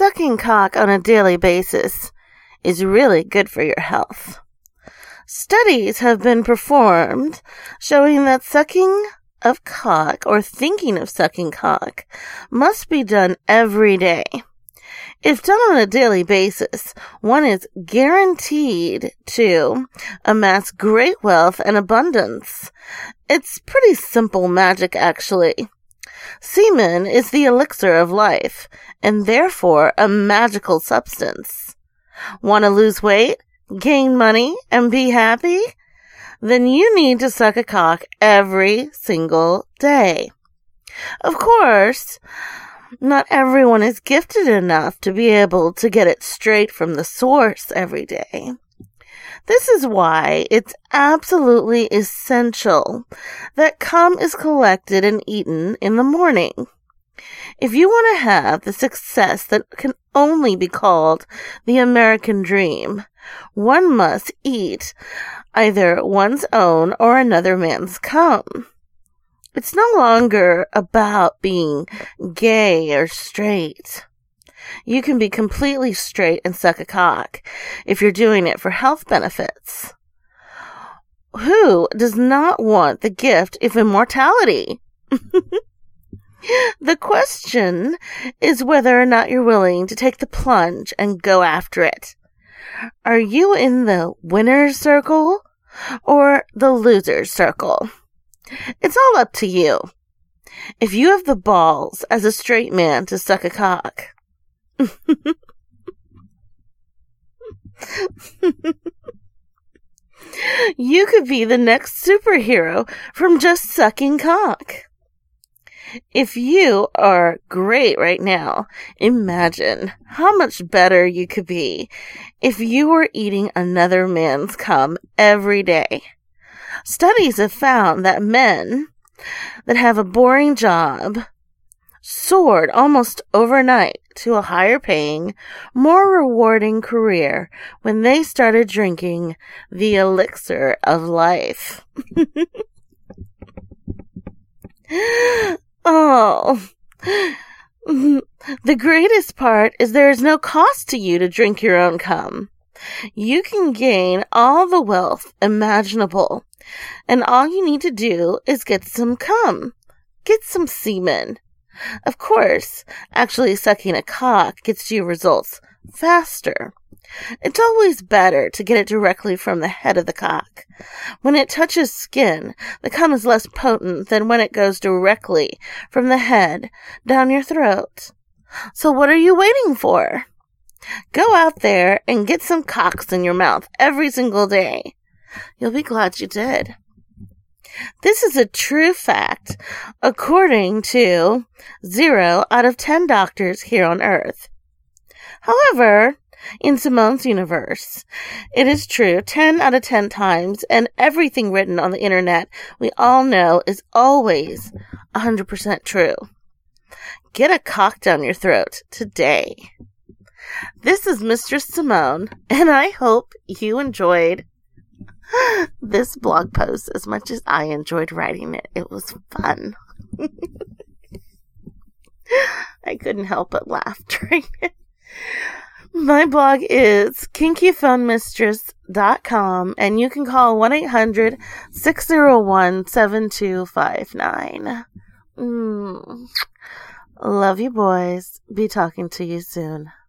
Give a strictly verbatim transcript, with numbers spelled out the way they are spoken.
sucking cock on a daily basis is really good for your health. Studies have been performed showing that sucking of cock or thinking of sucking cock must be done every day. If done on a daily basis, one is guaranteed to amass great wealth and abundance. It's pretty simple magic, actually. Semen is the elixir of life, and therefore a magical substance. Want to lose weight, gain money, and be happy? Then you need to suck a cock every single day. Of course, not everyone is gifted enough to be able to get it straight from the source every day. This is why it's absolutely essential that cum is collected and eaten in the morning. If you want to have the success that can only be called the American dream, one must eat either one's own or another man's cum. It's no longer about being gay or straight. You can be completely straight and suck a cock if you're doing it for health benefits. Who does not want the gift of immortality? The question is whether or not you're willing to take the plunge and go after it. Are you in the winner's circle or the loser's circle? It's all up to you. If you have the balls as a straight man to suck a cock, you could be the next superhero from just sucking cock. If you are great right now, imagine how much better you could be if you were eating another man's cum every day. Studies have found that men that have a boring job soared almost overnight to a higher paying, more rewarding career when they started drinking the elixir of life. Oh, the greatest part is there is no cost to you to drink your own cum. You can gain all the wealth imaginable, and all you need to do is get some cum, get some semen. Of course, actually sucking a cock gets you results faster. It's always better to get it directly from the head of the cock. When it touches skin, the cum is less potent than when it goes directly from the head down your throat. So what are you waiting for? Go out there and get some cocks in your mouth every single day. You'll be glad you did. This is a true fact, according to zero out of ten doctors here on Earth. However, in Simone's universe, it is true ten out of ten times, and everything written on the internet we all know is always one hundred percent true. Get a cock down your throat today. This is Mistress Simone, and I hope you enjoyed this blog post as much as I enjoyed writing it. It was fun. I couldn't help but laugh during it. My blog is kinky phone mistress dot com, and you can call one eight hundred six oh one seven two five nine. Mm. Love you, boys. Be talking to you soon.